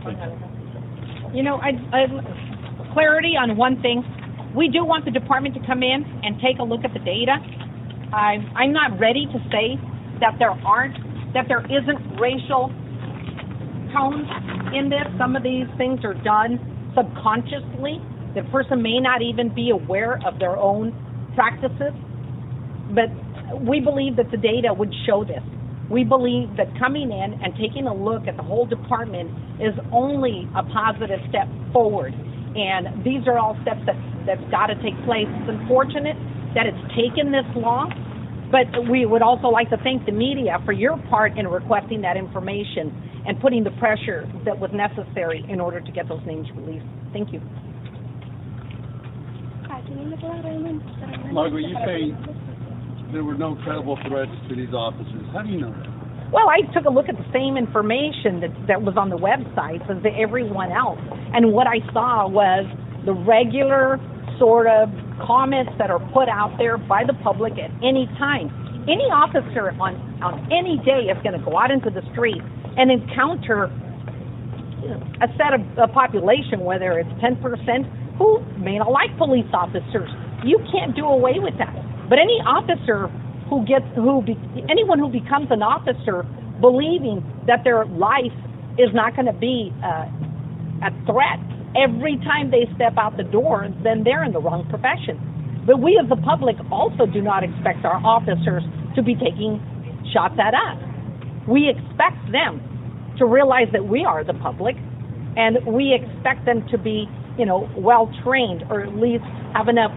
You know, clarity on one thing. We do want the department to come in and take a look at the data. I'm not ready to say that there isn't racial tones in this. Some of these things are done subconsciously. The person may not even be aware of their own practices, but we believe that the data would show this. We believe that coming in and taking a look at the whole department is only a positive step forward. And these are all steps that's got to take place. It's unfortunate that it's taken this long, but we would also like to thank the media for your part in requesting that information and putting the pressure that was necessary in order to get those names released. Thank you. Margaret, you say there were no credible threats to these officers. How do you know that? Well, I took a look at the same information that was on the websites as everyone else, and what I saw was the regular sort of comments that are put out there by the public at any time. Any officer on any day is going to go out into the street and encounter a set of a population, whether it's 10%, who may not like police officers. You can't do away with that. But any officer anyone who becomes an officer believing that their life is not going to be a threat every time they step out the door, then they're in the wrong profession. But we as the public also do not expect our officers to be taking shots at us. We expect them to realize that we are the public, and we expect them to be, well trained, or at least have enough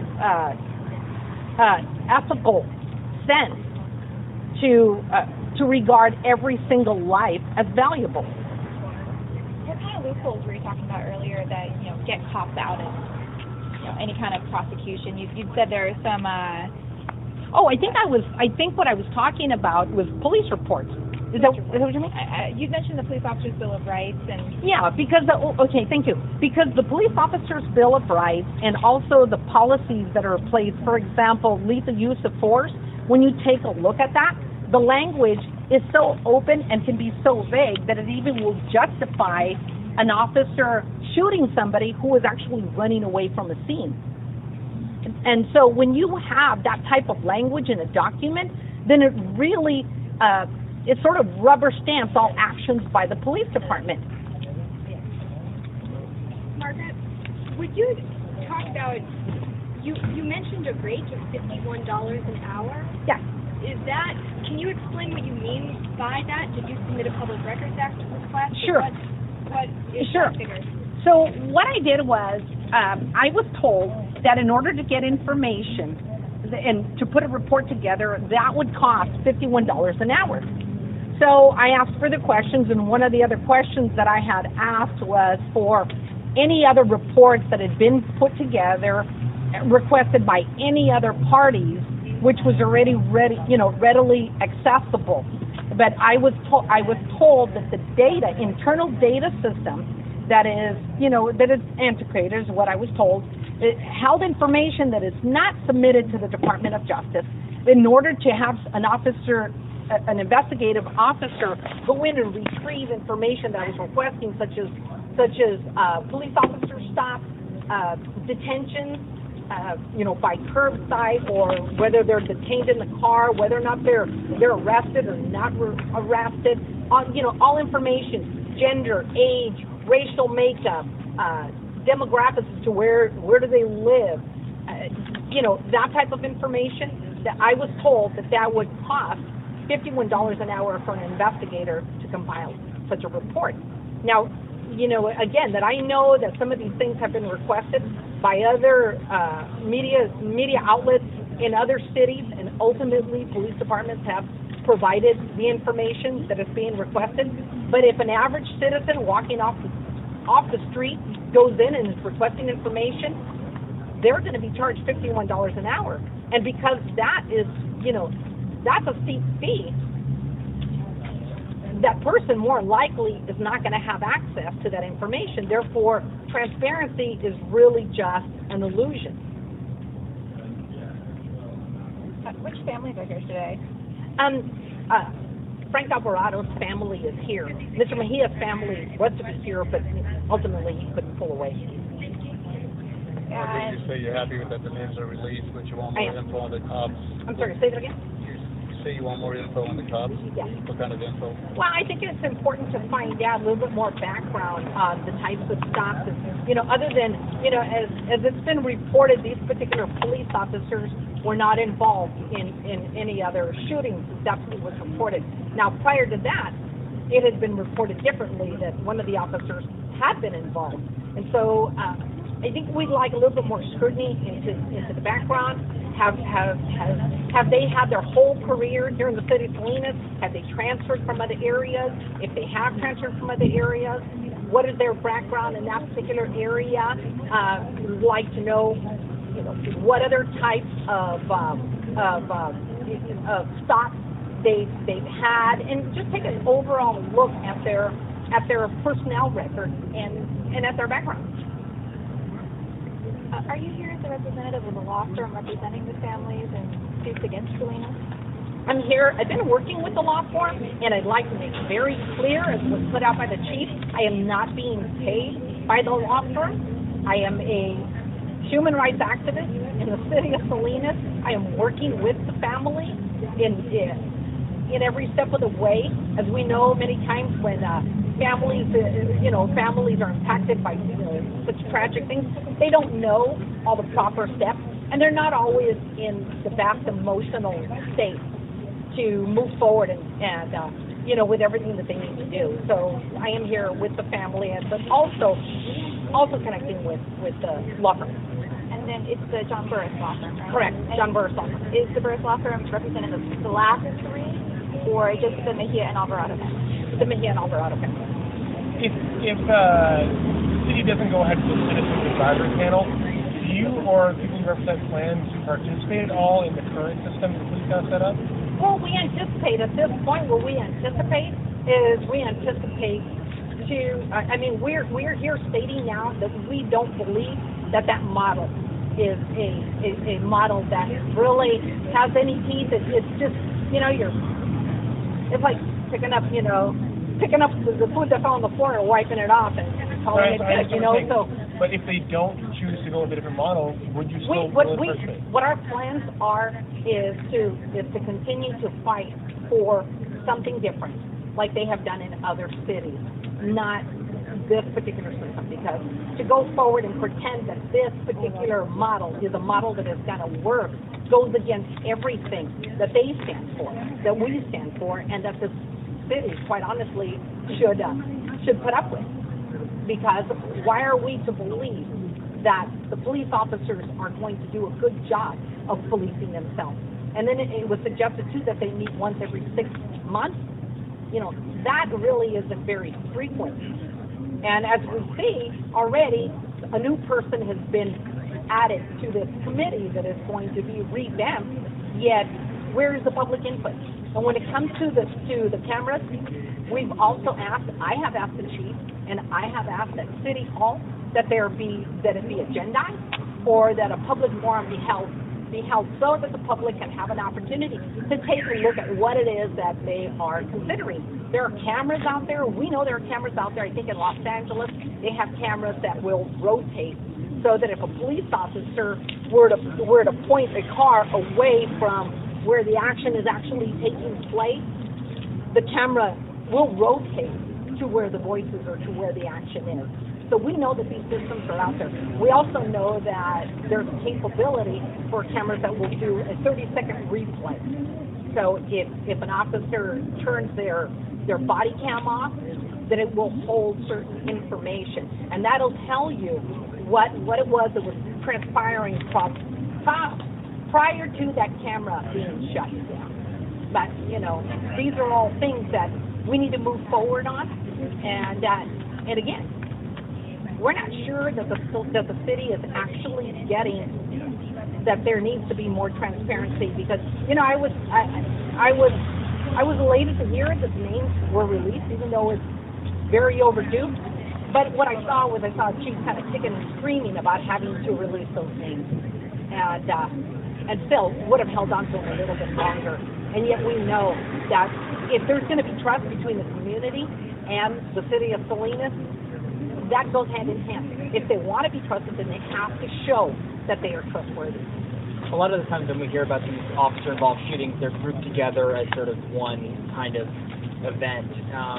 ethical sense to regard every single life as valuable. What kind of loopholes were you talking about earlier that get cops out of any kind of prosecution? You said there are some. I think what I was talking about was police reports. Is that what you mean? You mentioned the Police Officers' Bill of Rights and. Yeah, because thank you. Because the Police Officers' Bill of Rights and also the policies that are in place, for example, lethal use of force. When you take a look at that, the language is so open and can be so vague that it even will justify an officer shooting somebody who is actually running away from a scene. And so when you have that type of language in a document, then it really, it sort of rubber stamps all actions by the police department. Margaret, would you talk about, you mentioned a rate of $51 an hour? Yes. Can you explain what you mean by that? Did you submit a Public Records Act request? Sure. What is that figure? So what I did was, I was told that in order to get information and to put a report together, that would cost $51 an hour. So I asked for the questions, and one of the other questions that I had asked was for any other reports that had been put together, requested by any other parties, which was already readily accessible. But I was told that the internal data system that is antiquated, is what I was told. It held information that is not submitted to the Department of Justice in order to have an investigative officer go in and retrieve information that I was requesting, such as police officer stops, detentions, by curbside, or whether they're detained in the car, whether or not they're arrested or not arrested. All information, gender, age, racial makeup, demographics as to where do they live, that type of information. That I was told that would cost $51 an hour for an investigator to compile such a report. Now, again, that I know that some of these things have been requested by other media outlets in other cities, and ultimately police departments have provided the information that is being requested. But if an average citizen walking off the street goes in and is requesting information, they're going to be charged $51 an hour. And because that is, that's a steep fee, that person more likely is not going to have access to that information. Therefore, transparency is really just an illusion. Which families are here today? Frank Alvarado's family is here. Mr. Mejia's family was to be here, but ultimately he couldn't pull away. Did you say you're happy with that the names are released, but you want more info on the cops? I'm sorry, say that again? You say you want more info on the cops? Yes. What kind of info? Well, I think it's important to find out a little bit more background on the types of stops. You know, other than, you know, as it's been reported, these particular police officers were not involved in any other shootings. That's what was reported. Now, prior to that, it had been reported differently that one of the officers had been involved. And so I think we'd like a little bit more scrutiny into the background. Have they had their whole career here in the city of Salinas? Have they transferred from other areas? If they have transferred from other areas, what is their background in that particular area? We'd like to know, you know, what other types of stops they've had, and just take an overall look at their personnel record and at their background. Are you here as a representative of the law firm representing the families and suits against Salinas? I'm here. I've been working with the law firm, and I'd like to make it very clear, as was put out by the chief, I am not being paid by the law firm. I am a human rights activist in the city of Salinas. I am working with the family in every step of the way. As we know, many times when families are impacted by such tragic things, they don't know all the proper steps, and they're not always in the best emotional state to move forward and with everything that they need to do. So I am here with the family, but also connecting with the law firm. And then it's the John Burris law firm, right? Correct, John Burris law firm. Is the Burris law firm representing the last three, or just the Mejia and Alvarado family? The Mejia and Alvarado family. If the city doesn't go ahead with the citizens advisory panel, do you or people you represent plan to participate at all in the current system the police have set up? Well, we anticipate at this point. What we anticipate to. We're here stating now that we don't believe that model is a model that really has any teeth. It's just it's like picking up the food that fell on the floor and wiping it off and calling it good. So. But if they don't choose to go with a different model, would you still participate? What our plans are is to continue to fight for something different, like they have done in other cities, not this particular system. Because to go forward and pretend that this particular model is a model that is going to work goes against everything that they stand for, that we stand for, and that the city, quite honestly, should put up with. Because why are we to believe that the police officers are going to do a good job of policing themselves? And then it was suggested, too, that they meet once every 6 months. That really isn't very frequent. And as we see already, a new person has been added to this committee that is going to be revamped, yet where is the public input? And when it comes to the cameras, we've also asked, I have asked the chief, and I have asked at City Hall that it be agendized, or that a public forum be held so that the public can have an opportunity to take a look at what it is that they are considering. There are cameras out there. We know there are cameras out there. I think in Los Angeles they have cameras that will rotate, so that if a police officer were to point a car away from where the action is actually taking place, the camera will rotate to where the voices or to where the action is. So we know that these systems are out there. We also know that there's a capability for cameras that will do a 30-second replay. So if an officer turns their body cam off, then it will hold certain information, and that'll tell you what it was that was transpiring prior to that camera being shut down. But these are all things that we need to move forward on, and again, we're not sure that the city is actually getting that there needs to be more transparency, because I was elated to hear that the names were released, even though it's very overdue. But what I saw Chief kind of kicking and screaming about having to release those names, and Phil would have held on to them a little bit longer. And yet we know that if there's going to be trust between the community and the city of Salinas, that goes hand in hand. If they want to be trusted, then they have to show that they are trustworthy. A lot of the times when we hear about these officer-involved shootings, they're grouped together as sort of one kind of event.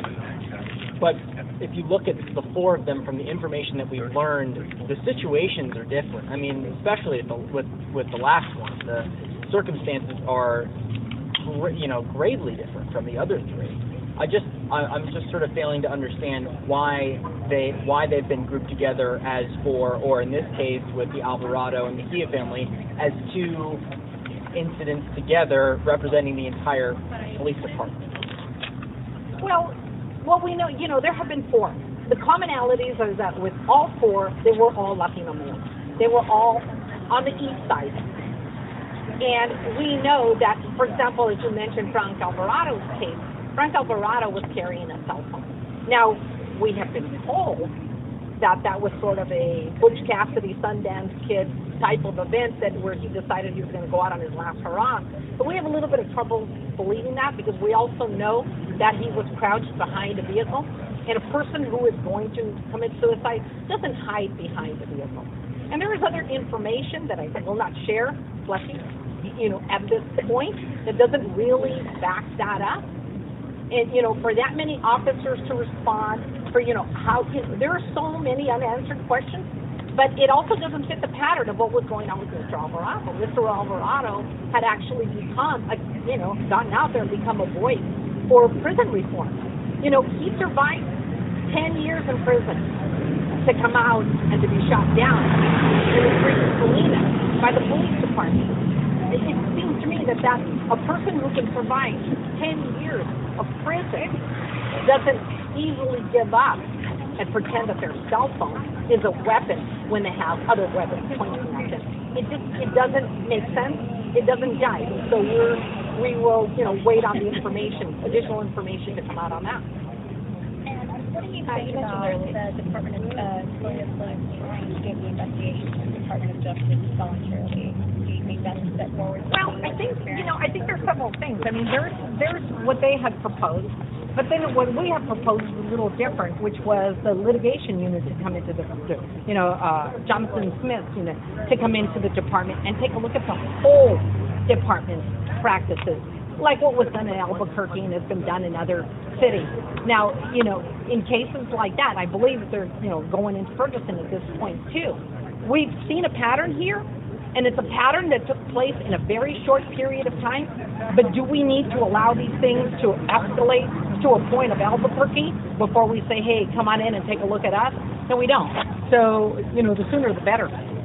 But if you look at the four of them, from the information that we've learned, the situations are different. I mean, especially with the last one, the circumstances are, greatly different from the other three. I'm just sort of failing to understand why they've been grouped together as four, or in this case with the Alvarado and Mejia family, as two incidents together representing the entire police department. Well, we know, there have been four. The commonalities are that with all four, they were all Latino males. They were all on the east side. And we know that, for example, as you mentioned, Frank Alvarado's case, Frank Alvarado was carrying a cell phone. Now, we have been told that was sort of a Butch Cassidy, Sundance Kid type of event where he decided he was going to go out on his last hurrah. But we have a little bit of trouble believing that, because we also know that he was crouched behind a vehicle. And a person who is going to commit suicide doesn't hide behind the vehicle. And there is other information that I will not share, bless you, at this point, that doesn't really back that up. And, for that many officers to respond, there are so many unanswered questions, but it also doesn't fit the pattern of what was going on with Mr. Alvarado. Mr. Alvarado had actually gotten out there and become a voice for prison reform. He survived 10 years in prison to come out and to be shot down in the streets of Salinas by the police department. It seems to me that a person who can survive 10 years of prison doesn't easily give up and pretend that their cell phone is a weapon when they have other weapons pointing at them. It doesn't make sense. It doesn't jive. So we will wait on the additional information to come out on that. And what do you think about the Department of Salinas trying to give the investigation to the Department of Justice voluntarily? Do you think that's a step forward? Well, I think there's several things. I mean, there's what they had proposed, but then what we have proposed was a little different, which was the litigation unit to come into Jonathan Smith's unit to come into the department and take a look at the whole department's practices, like what was done in Albuquerque and has been done in other cities. Now, in cases like that, I believe that they're, going into Ferguson at this point too. We've seen a pattern here, and it's a pattern that took place in a very short period of time, but do we need to allow these things to escalate to a point of Albuquerque before we say, hey, come on in and take a look at us? No, we don't. So, the sooner the better.